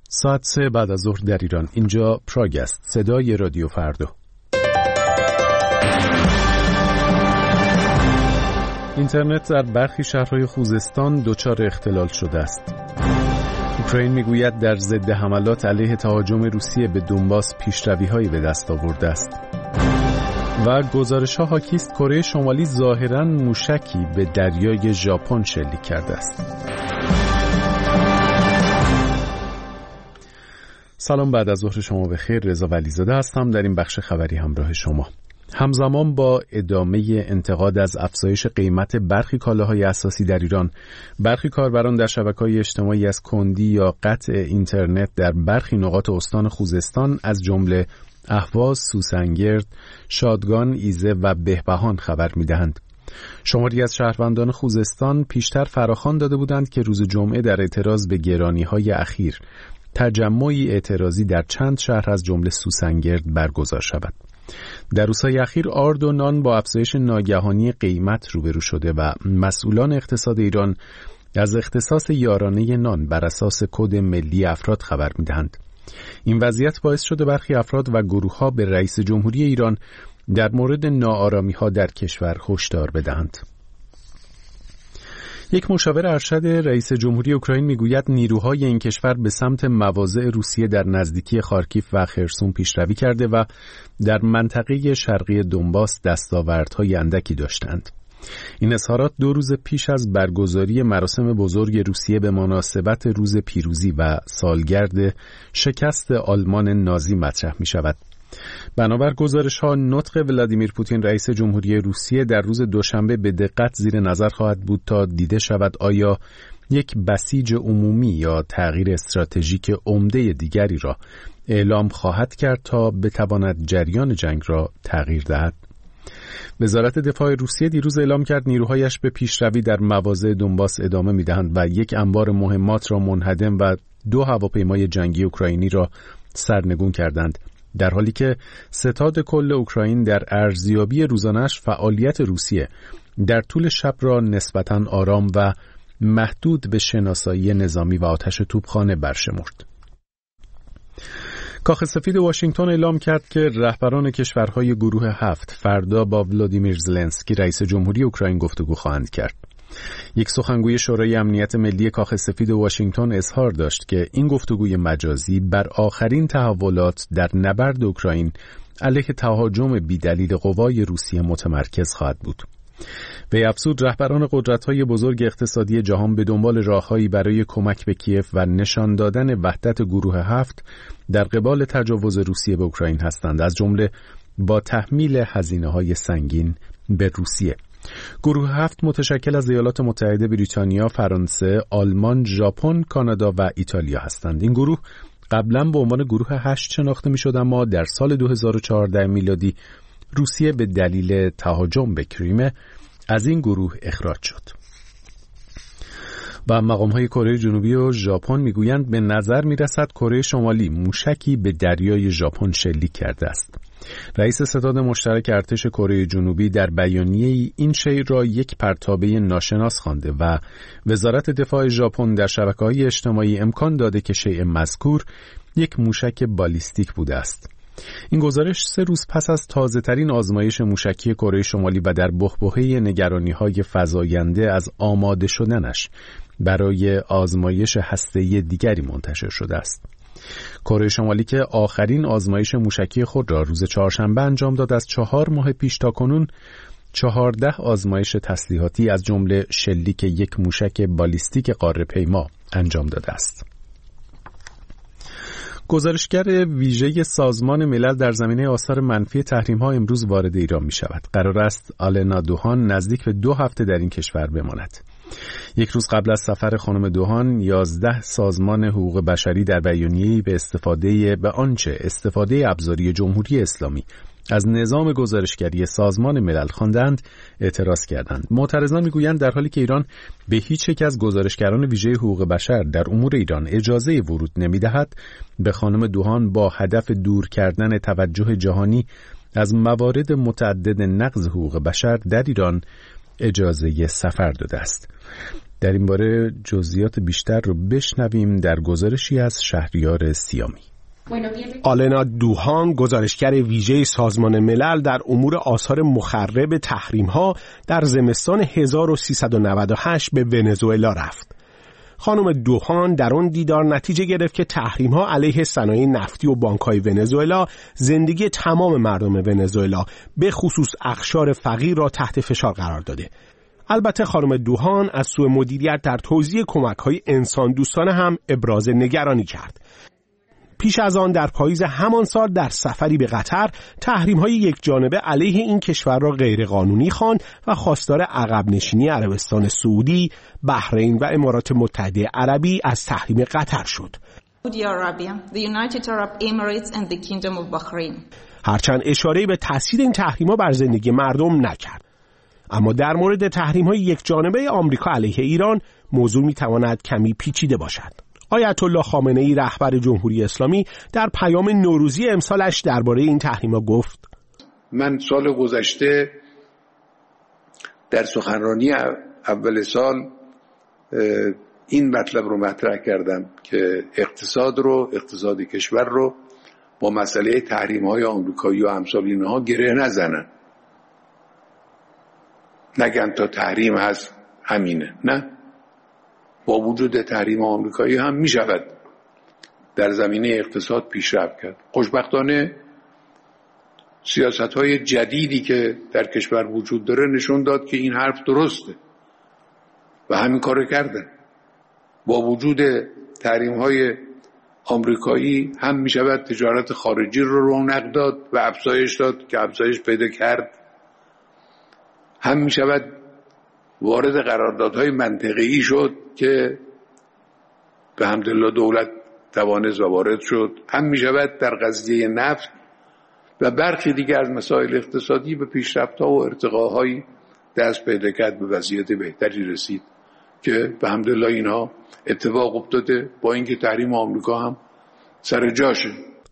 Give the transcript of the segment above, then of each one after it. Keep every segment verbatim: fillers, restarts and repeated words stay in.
ساعت سه بعد از ظهر در ایران. اینجا پراگ است، صدای رادیو فردا. اینترنت در برخی شهرهای خوزستان دچار اختلال شده است. اوکراین میگوید در ضد حملات علیه تهاجم روسیه به دونباس پیشروی‌هایی به دست آورده است. و گزارش‌ها حاکی است کره شمالی ظاهراً موشکی به دریای ژاپن شلیک کرده است. سلام، بعد از ظهر شما بخیر. رضا ولیزاده هستم در این بخش خبری همراه شما. همزمان با ادامه انتقاد از افزایش قیمت برخی کالاهای اساسی در ایران، برخی کاربران در شبکه‌های اجتماعی از کندی یا قطع اینترنت در برخی نقاط استان خوزستان از جمله اهواز، سوسنگرد، شادگان، ایزه و بهبهان خبر می‌دهند. شماری از شهروندان خوزستان پیشتر فراخوان داده بودند که روز جمعه در اعتراض به گرانی‌های اخیر تجمعی اعتراضی در چند شهر از جمله سوسنگرد برگزار شود. در روزهای اخیر آرد و نان با افزایش ناگهانی قیمت روبرو شده و مسئولان اقتصاد ایران از اختصاص یارانه نان بر اساس کد ملی افراد خبر می‌دهند. این وضعیت باعث شده برخی افراد و گروه‌ها به رئیس جمهوری ایران در مورد ناآرامی‌ها در کشور هشدار بدهند. یک مشاور ارشد رئیس جمهوری اوکراین میگوید نیروهای این کشور به سمت مواضع روسیه در نزدیکی خارکیف و خرسون پیشروی کرده و در منطقه شرقی دونباس دستاوردهای اندکی داشتند. این اظهارات دو روز پیش از برگزاری مراسم بزرگ روسیه به مناسبت روز پیروزی و سالگرد شکست آلمان نازی مطرح می شود. بنابر گزارش‌ها نطق ولادیمیر پوتین رئیس جمهوری روسیه در روز دوشنبه به دقت زیر نظر خواهد بود تا دیده شود آیا یک بسیج عمومی یا تغییر استراتژیک عمده دیگری را اعلام خواهد کرد تا بتواند جریان جنگ را تغییر دهد. وزارت دفاع روسیه دیروز اعلام کرد نیروهایش به پیشروی در مواضع دونباس ادامه می‌دهند و یک انبار مهمات را منهدم و دو هواپیمای جنگی اوکراینی را سرنگون کردند، در حالی که ستاد کل اوکراین در ارزیابی روزانه‌اش فعالیت روسیه در طول شب را نسبتاً آرام و محدود به شناسایی نظامی و آتش توپخانه برشمرد. کاخ سفید واشنگتن اعلام کرد که رهبران کشورهای گروه هفت فردا با ولادیمیر زلنسکی رئیس جمهوری اوکراین گفتگو خواهند کرد. یک سخنگوی شورای امنیت ملی کاخ سفید واشنگتن اظهار داشت که این گفتگوی مجازی بر آخرین تحولات در نبرد اوکراین علیه تهاجم بی‌دلیل قوای روسیه متمرکز خواهد بود. وی افزود رهبران قدرت‌های بزرگ اقتصادی جهان به دنبال راههایی برای کمک به کیف و نشان دادن وحدت گروه هفت در قبال تجاوز روسیه به اوکراین هستند، از جمله با تحمیل هزینه‌های سنگین به روسیه. گروه هفت متشکل از ایالات متحده بریتانیا، فرانسه، آلمان، ژاپن، کانادا و ایتالیا هستند. این گروه قبلا به عنوان گروه هشت شناخته می‌شد، اما در سال دو هزار و چهارده میلادی روسیه به دلیل تهاجم به کریمه از این گروه اخراج شد. و مقام‌های کره جنوبی و ژاپن میگویند به نظر میرسد کره شمالی موشکی به دریای ژاپن شلیک کرده است. رئیس ستاد مشترک ارتش کره جنوبی در بیانیه‌ای این شی را یک پرتابه ناشناس خوانده و وزارت دفاع ژاپن در شبکه‌های اجتماعی امکان داده که شیء مذکور یک موشک بالیستیک بوده است. این گزارش سه روز پس از تازه‌ترین آزمایش موشکی کره شمالی و در بحبوحه نگرانی‌های فزاینده از آماده شدنش برای آزمایش هسته‌ای دیگری منتشر شده است. کره شمالی که آخرین آزمایش موشکی خود را روز چهارشنبه انجام داد، از چهار ماه پیش تا کنون چهارده آزمایش تسلیحاتی از جمله شلیک یک موشک بالیستیک قاره‌پیما انجام داده است. گزارشگر ویژه سازمان ملل در زمینه آثار منفی تحریم‌ها امروز وارد ایران می‌شود. قرار است آلنا دوهان نزدیک به دو هفته در این کشور بماند. یک روز قبل از سفر خانم دوهان، یازده سازمان حقوق بشری در بیانیه‌ای به استفاده به آنچه استفاده ابزاری جمهوری اسلامی از نظام گزارشگری سازمان ملل خواندند اعتراض کردند. معترضان میگویند در حالی که ایران به هیچ یک از گزارشگران ویژه حقوق بشر در امور ایران اجازه ورود نمیدهد، به خانم دوهان با هدف دور کردن توجه جهانی از موارد متعدد نقض حقوق بشر در ایران اجازه سفر داده است. در این باره جزئیات بیشتر رو بشنویم در گزارشی از شهریار سیامی. آلنا دوهان، گزارشگر ویژه سازمان ملل در امور آثار مخرب تحریم‌ها، در زمستان هزار و سیصد و نود و هشت به ونزوئلا رفت. خانم دوهان در اون دیدار نتیجه گرفت که تحریم‌ها علیه صنایع نفتی و بانک‌های ونزوئلا زندگی تمام مردم ونزوئلا به خصوص اقشار فقیر را تحت فشار قرار داده. البته خانم دوهان از سوء مدیریت در توزیع کمک‌های انسان دوستانه هم ابراز نگرانی کرد. پیش از آن در پاییز همان سال در سفری به قطر تحریم‌های یک جانبه علیه این کشور را غیرقانونی خواند و خواستار عقب نشینی عربستان سعودی، بحرین و امارات متحده عربی از تحریم قطر شد. هرچند اشاره‌ای به تاثیر این تحریم‌ها بر زندگی مردم نکرد. اما در مورد تحریم‌های یک جانبه آمریکا علیه ایران موضوع می‌تواند کمی پیچیده باشد. آیت الله خامنه‌ای رهبر جمهوری اسلامی در پیام نوروزی امسالش درباره این تحریم‌ها گفت: من سال گذشته در سخنرانی اول سال این مطلب رو مطرح کردم که اقتصاد رو اقتصاد کشور رو با مسئله تحریم‌های آمریکایی و امثال اینها گره نزنن، نگن تا تحریم هست همینه. نه، با وجود تحریم آمریکایی هم می شود در زمینه اقتصاد پیشرفت کرد. خوشبختانه سیاست‌های جدیدی که در کشور وجود داره نشون داد که این حرف درسته و همین کارو کردن. با وجود تحریم‌های آمریکایی هم می شود تجارت خارجی رو رونق داد و افزایش داد که افزایش پیدا کرد. هم می شود وارد قراردادهای منطقه‌ای شد که به حمدالله دولت توانست و وارد شد. هم می شود در قضیه نفت و برخی دیگر از مسائل اقتصادی به پیشرفت‌ها و ارتقاهای دست پیدا کرد، به وضعیت بهتری رسید که به حمدالله اینها اتفاق افتاده، با اینکه تحریم آمریکا هم سر جاشه.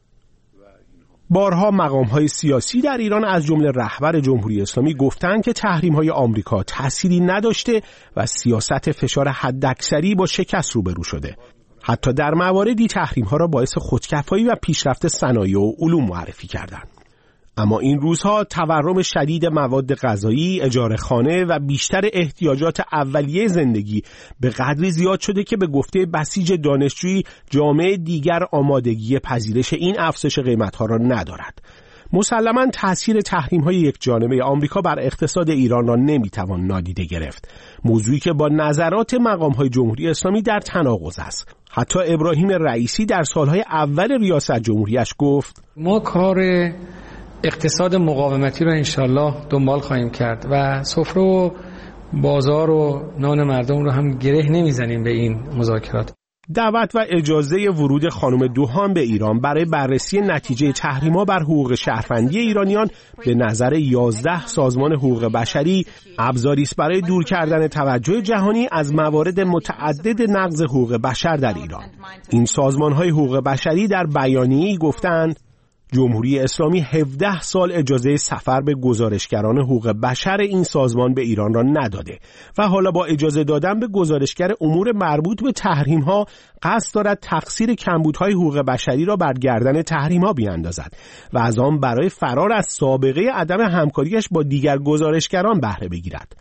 بارها مقام‌های سیاسی در ایران از جمله رهبر جمهوری اسلامی گفتند که تحریم‌های آمریکا تأثیری نداشته و سیاست فشار حداکثری با شکست روبرو شده. حتی در مواردی تحریم‌ها را باعث خودکفایی و پیشرفت صنایع و علوم معرفی کردند. اما این روزها تورم شدید مواد غذایی، اجاره خانه و بیشتر احتیاجات اولیه زندگی به قدری زیاد شده که به گفته بسیج دانشجویی جامعه دیگر آمادگی پذیرش این افزایش قیمت‌ها را ندارد. مسلماً تأثیر تحریم‌های یک جانبه آمریکا بر اقتصاد ایران را نمی‌توان نادیده گرفت، موضوعی که با نظرات مقام‌های جمهوری اسلامی در تناقض است. حتی ابراهیم رئیسی در سالهای اول ریاست جمهوریش گفت: ما کار اقتصاد مقاومتی رو انشالله دنبال خواهیم کرد و سفره و بازار و نان مردم رو هم گره نمیزنیم به این مذاکرات. دعوت و اجازه ورود خانم دوهان به ایران برای بررسی نتیجه تحریم‌ها بر حقوق شهروندی ایرانیان به نظر یازده سازمان حقوق بشری ابزاری است برای دور کردن توجه جهانی از موارد متعدد نقض حقوق بشر در ایران. این سازمان‌های حقوق بشری در بیانیه‌ای گفتند جمهوری اسلامی هفده سال اجازه سفر به گزارشگران حقوق بشر این سازمان به ایران را نداده و حالا با اجازه دادن به گزارشگر امور مربوط به تحریم‌ها قصد دارد تقصیر کمبودهای حقوق بشری را بر گردن تحریم‌ها بیاندازد و از آن برای فرار از سابقه عدم همکاریش با دیگر گزارشگران بهره بگیرد.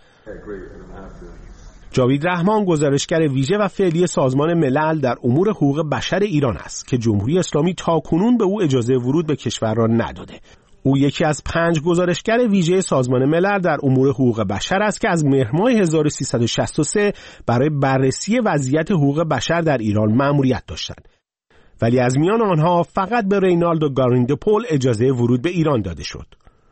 جاوید رحمان گزارشگر ویژه و فعلی سازمان ملل در امور حقوق بشر ایران است که جمهوری اسلامی تاکنون به او اجازه ورود به کشور را نداده. او یکی از پنج گزارشگر ویژه سازمان ملل در امور حقوق بشر است که از مهر ماه هزار و سیصد و شصت و سه برای بررسی وضعیت حقوق بشر در ایران مأموریت داشتند. ولی از میان آنها فقط به رینالدو گاریندوپول اجازه ورود به ایران داده شد.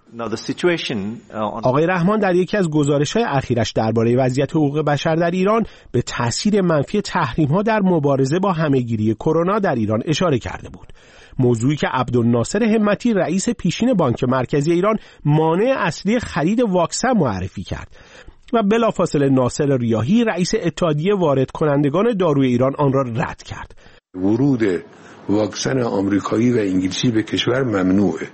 آقای رحمان در یکی از گزارش‌های اخیرش درباره وضعیت حقوق بشر در ایران به تأثیر منفی تحریم‌ها در مبارزه با همه‌گیری کرونا در ایران اشاره کرده بود. موضوعی که عبدالناصر همتی رئیس پیشین بانک مرکزی ایران مانع اصلی خرید واکسن معرفی کرد و بلافاصله ناصر ریاحی رئیس اتحادیه وارد کنندگان داروی ایران آن را رد کرد. ورود واکسن آمریکایی و انگلیسی به کشور ممنوعه.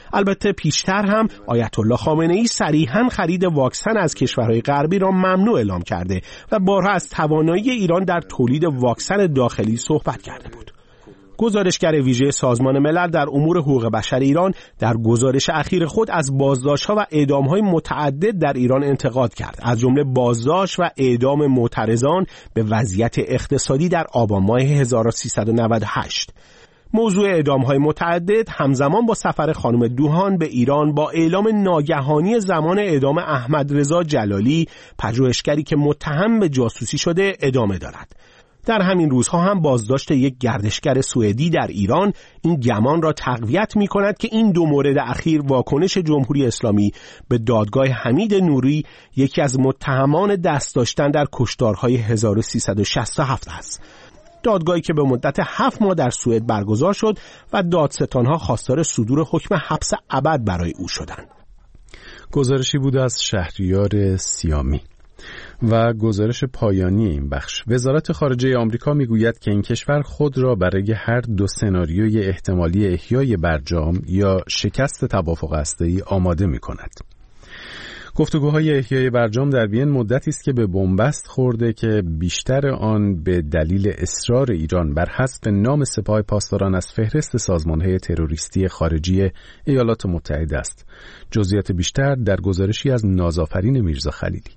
البته پیشتر هم آیت الله خامنه‌ای صریحاً خرید واکسن از کشورهای غربی را ممنوع اعلام کرده و بارها از توانایی ایران در تولید واکسن داخلی صحبت کرده بود. گزارشگر ویژه سازمان ملل در امور حقوق بشر ایران در گزارش اخیر خود از بازداشت‌ها و اعدام‌های متعدد در ایران انتقاد کرد، از جمله بازداشت و اعدام معترضان به وضعیت اقتصادی در آبان ماه هزار و سیصد و نود و هشت. موضوع اعدام‌های متعدد همزمان با سفر خانم دوهان به ایران با اعلام ناگهانی زمان اعدام احمد رضا جلالی، پژوهشگری که متهم به جاسوسی شده، ادامه دارد. در همین روزها هم بازداشت یک گردشگر سوئدی در ایران این گمان را تقویت می کند که این دو مورد اخیر واکنش جمهوری اسلامی به دادگاه حمید نوری، یکی از متهمان دست داشتن در کشتارهای هزار و سیصد و شصت و هفت است. دادگاهی که به مدت هفت ماه در سوئد برگزار شد و دادستانها خواستار صدور حکم حبس ابد برای او شدند. گزارشی بود از شهریار سیامی. و گزارش پایانی این بخش: وزارت خارجه آمریکا میگوید که این کشور خود را برای هر دو سناریوی احتمالی احیای برجام یا شکست توافق هسته‌ای آماده می‌کند. گفتگوهای احیای برجام در وین مدتی است که به بنبست خورده که بیشتر آن به دلیل اصرار ایران بر حذف نام سپاه پاسداران از فهرست سازمان‌های تروریستی خارجی ایالات متحده است. جزئیات بیشتر در گزارشی از نازآفرین میرزا خلیلی.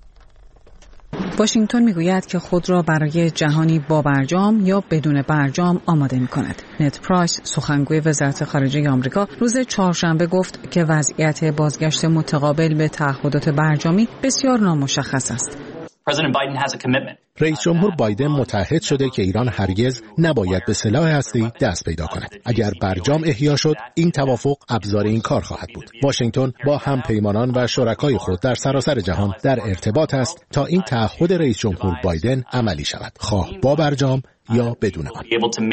واشنگتن میگوید که خود را برای جهانی با برجام یا بدون برجام آماده می‌کند. نت پرایس، سخنگوی وزارت خارجه آمریکا، روز چهارشنبه گفت که وضعیت بازگشت متقابل به تعهدات برجامی بسیار نامشخص است. رئیس جمهور بایدن متعهد شده که ایران هرگز نباید به سلاح هسته‌ای دست پیدا کند. اگر برجام احیا شد، این توافق ابزار این کار خواهد بود. واشنگتن با همپیمانان و شرکای خود در سراسر جهان در ارتباط است تا این تعهد رئیس جمهور بایدن عملی شود، خواه با برجام یا بدون آن.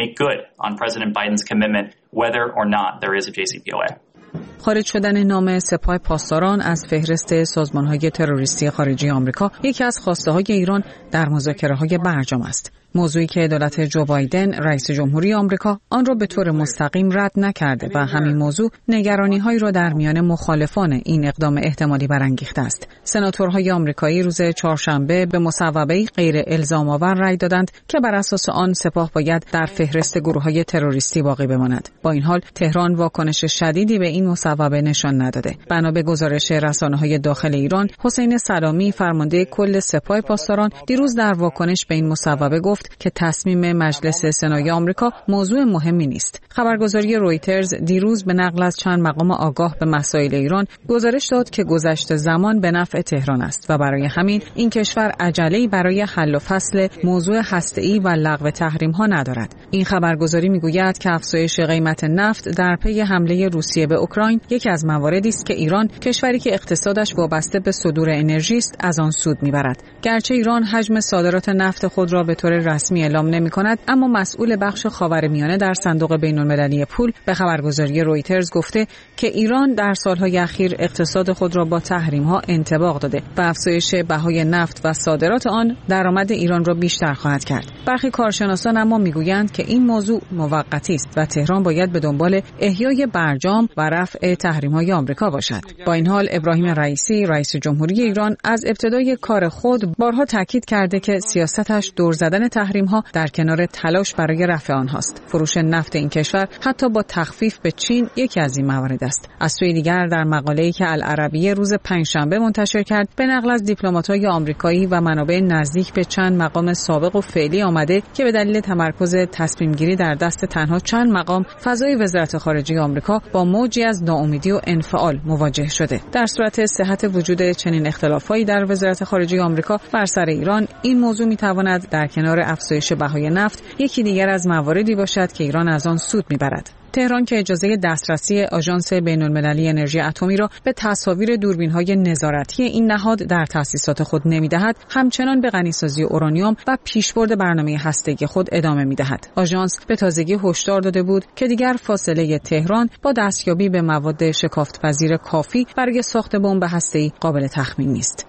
خارج شدن نام سپاه پاسداران از فهرست سازمان‌های تروریستی خارجی آمریکا یکی از خواسته‌های ایران در مذاکره‌های برجام است. موضوعی که دولت جو بایدن رئیس جمهوری آمریکا آن را به طور مستقیم رد نکرده و همین موضوع نگرانی‌هایی را در میان مخالفان این اقدام احتمالی برانگیخته است. سناتورهای آمریکایی روز چهارشنبه به مصوبه‌ای غیر الزام‌آور رأی دادند که بر اساس آن سپاه باید در فهرست گروه‌های تروریستی باقی بماند. با این حال تهران واکنش شدیدی به این مصوبه نشان نداده. بنا به گزارش رسانه‌های داخل ایران، حسین سلامی، فرمانده کل سپاه پاسداران، دیروز در واکنش به این مصوبه گفت که تصمیم مجلس سنای آمریکا موضوع مهمی نیست. خبرگزاری رویترز دیروز به نقل از چند مقام آگاه به مسائل ایران گزارش داد که گذشت زمان به نفع تهران است و برای همین این کشور عجله‌ای برای حل و فصل موضوع هسته‌ای و لغو تحریم‌ها ندارد. این خبرگزاری میگوید که افزایش قیمت نفت در پی حمله روسیه به اوکراین یکی از مواردی است که ایران، کشوری که اقتصادش وابسته به صدور انرژی است، از آن سود میبرد. گرچه ایران حجم صادرات نفت خود را به طور رسمی اعلام نمی‌کند، اما مسئول بخش خاورمیانه در صندوق بین‌المللی پول به خبرگزاری رویترز گفته که ایران در سالهای اخیر اقتصاد خود را با تحریم‌ها انطباق داده و افزایش بهای نفت و صادرات آن درآمد ایران را بیشتر خواهد کرد. برخی کارشناسان اما می‌گویند که این موضوع موقتی است و تهران باید به دنبال احیای برجام و رفع تحریم‌های آمریکا باشد. با این حال ابراهیم رئیسی، رئیس جمهوری ایران، از ابتدای کار خود بارها تاکید کرده که سیاستش دور زدن تحریم‌ها در کنار تلاش برای رفع آنهاست. فروش نفت این کشور حتی با تخفیف به چین یکی از این موارد است. از سوی دیگر در مقاله‌ای که العربیه روز پنجشنبه منتشر کرد، به نقل از دیپلمات‌های آمریکایی و منابع نزدیک به چند مقام سابق و فعلی آمده که به دلیل تمرکز تصمیم‌گیری در دست تنها چند مقام، فضای وزارت خارجه آمریکا با موجی از ناامیدی و انفعال مواجه شده. در صورت صحت وجود چنین اختلافایی در وزارت خارجه آمریکا بر سر ایران، این موضوع می‌تواند در کنار افزایش بهای نفت یکی دیگر از مواردی باشد که ایران از آن سود می‌برد. تهران که اجازه دسترسی آژانس بین‌المللی انرژی اتمی را به تصاویر دوربین‌های نظارتی این نهاد در تأسیسات خود نمی‌دهد، همچنان به غنیسازی اورانیوم و پیشبرد برنامه هسته‌ای خود ادامه می‌دهد. آژانس به تازگی هشدار داده بود که دیگر فاصله تهران با دستیابی به مواد شکافت‌پذیر کافی برای ساخت بمب هسته‌ای قابل تخمین نیست.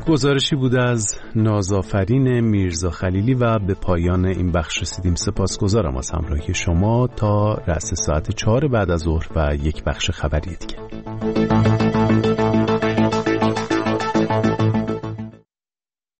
گزارشی بود از نازآفرین میرزا خلیلی و به پایان این بخش رسیدیم. سپاسگزارم از همراهی شما تا رأس ساعت چهار بعد از ظهر و یک بخش خبری دیگه.